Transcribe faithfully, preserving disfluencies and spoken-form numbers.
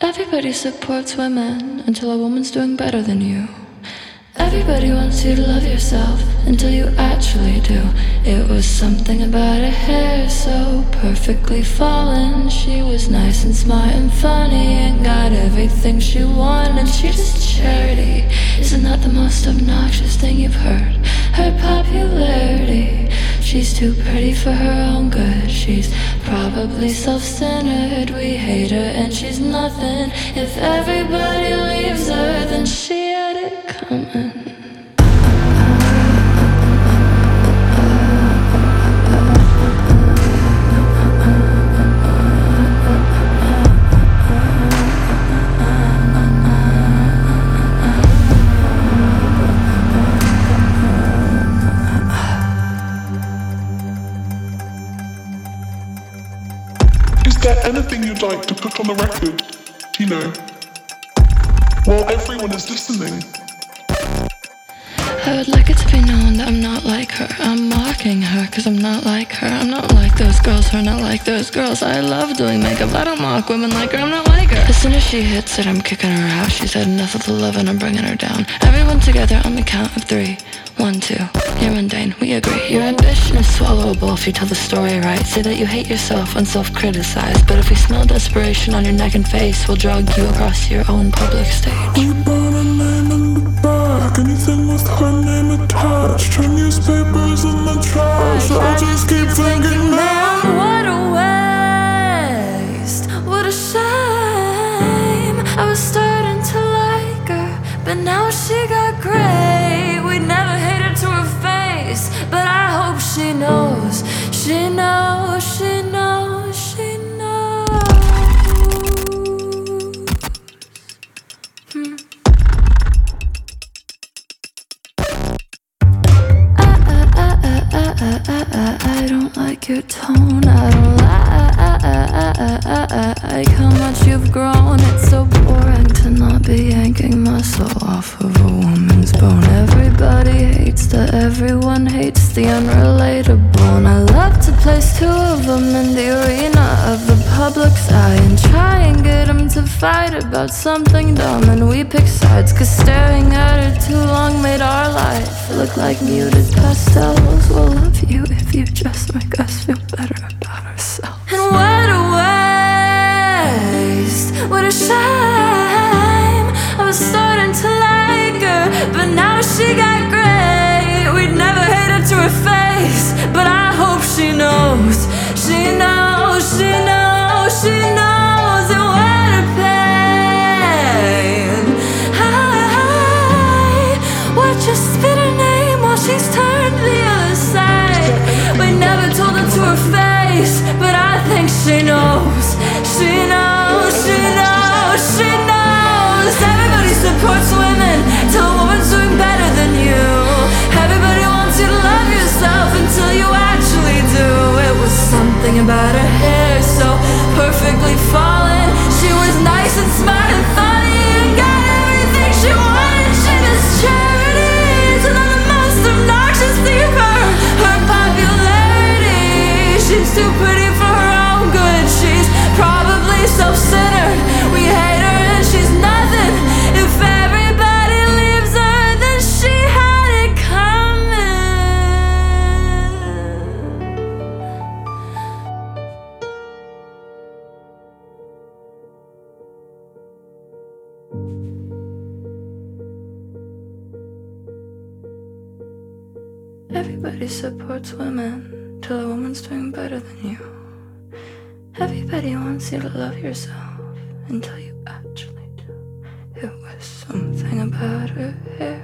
Everybody supports women until a woman's doing better than you. Everybody wants you to love yourself until you actually do. It was something about her hair so perfectly fallen. She was nice and smart and funny and got everything she wanted. She's just charity. Isn't that the most obnoxious thing you've heard? Her popularity. She's too pretty for her own good. She's probably self-centered. We hate her and she's nothing. If everybody leaves her, then she had it coming. Is there anything you'd like to put on the record, Tino? While everyone is listening. I would like it to be known that I'm not like her. I'm mocking her cause I'm not like her. I'm not like those girls who are not like those girls. I love doing makeup. I don't mock women like her. I'm not like her. As soon as she hits it, I'm kicking her out. She's had enough of the love and I'm bringing her down. Everyone together on the count of three. One, two. You're mundane. We agree. Your ambition is swallowable if you tell the story right. Say that you hate yourself and self-criticize. But if we smell desperation on your neck and face, we'll drag you across your own public stage. We burn a name in the back. Anything with her name attached. Turn newspapers in the trash. I just keep thinking, man, what a waste. What a shame. I was starting to like her, but now she got great. We'd never hate her to her face, but I hope she knows. She knows, she knows, she knows. Hmm. I, I, I don't like your tone. I don't like how much you've grown. It's so boring to not be yanking muscle off of a woman's bone. Everybody hates the everyone hates the unrelatable. And I love to place two of them in the arena of the public's eye and try and get them to fight about something dumb. And we pick sides cause staring at her too long made our life look like muted pastels. We'll love you if you just make us feel better about ourselves. And what a waste, what a shame. I was starting to like her, but now she got great. We'd never hate her to her face, but I hope she knows. She knows, she knows, she knows. And what a pain. I watch her spit her name while she's turned the other side. We never told her to her face, but I think she knows. She knows, she knows, she knows. Everybody supports women till a woman's doing better than you. Everybody wants you to love yourself until you actually do. It was something about her hair so perfectly fallen. She was nice and smart and funny and got everything she wanted. She was charity to the most obnoxious thing of her. Her popularity. She's too pretty for her own good. She's probably self-centered. We hate her and she's nothing. If everybody leaves her, then she had it coming. Everybody supports women till a woman's doing better than you. Everybody wants you to love yourself until you actually do. It was something about her hair